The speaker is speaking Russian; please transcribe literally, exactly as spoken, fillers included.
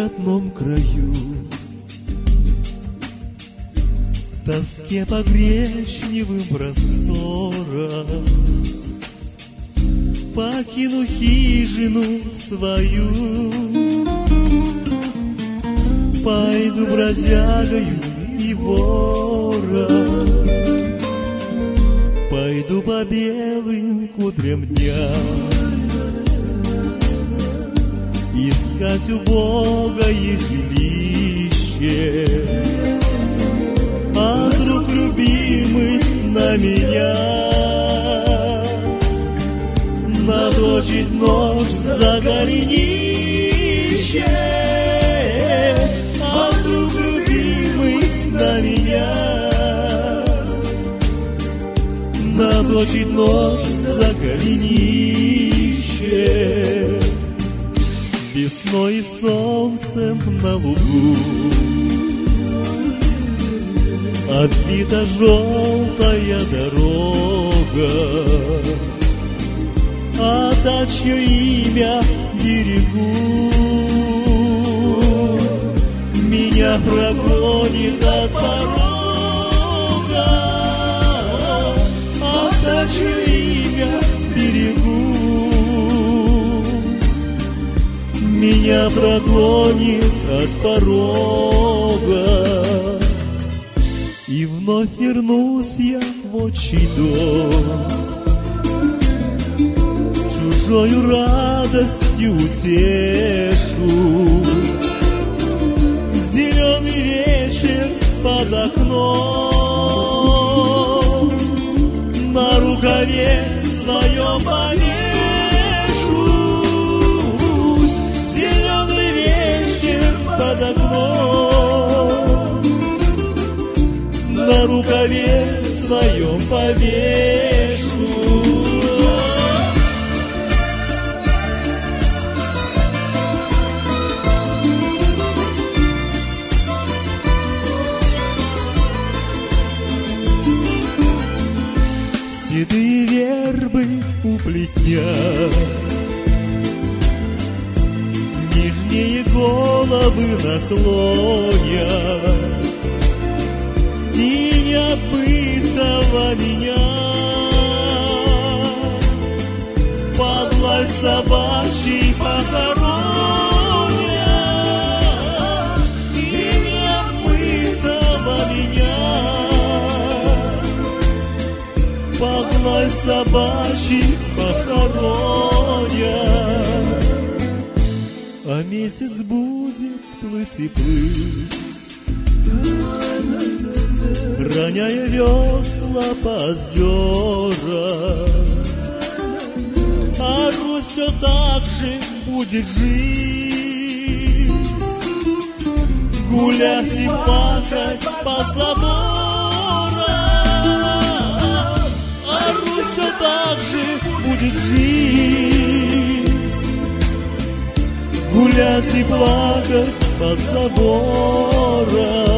родном краю. В тоске по гречневым просторам покину хижину свою, пойду бродягою и вором, пойду по белым кудрям дня, искать убогое жилище, а друг любимый на меня наточит нож за голенище, а друг любимый на меня наточит нож за голенище. Весной и солнцем на лугу отбита желтая дорога, а та, чье имя берегу, меня прогонит от порога, а та, чье имя берегу, меня прогонит от порога. И вновь вернусь я в отчий дом, чужою радостью утешусь. Зеленый вечер под окном, на рукаве своем повешусь. Зеленый вечер под окном, на рукаве своем повешусь. Седые вербы у плетня, нижние головы наклонят, и необытого меня под лай собачий похоронят, и необытого меня под лай собачий похоронят. А месяц будет плыть и плыть, роняя весла по озерам, а Русь все так же будет жить, гулять и плакать по заборам, а Русь все так же будет жить, гулять и плакать под забором.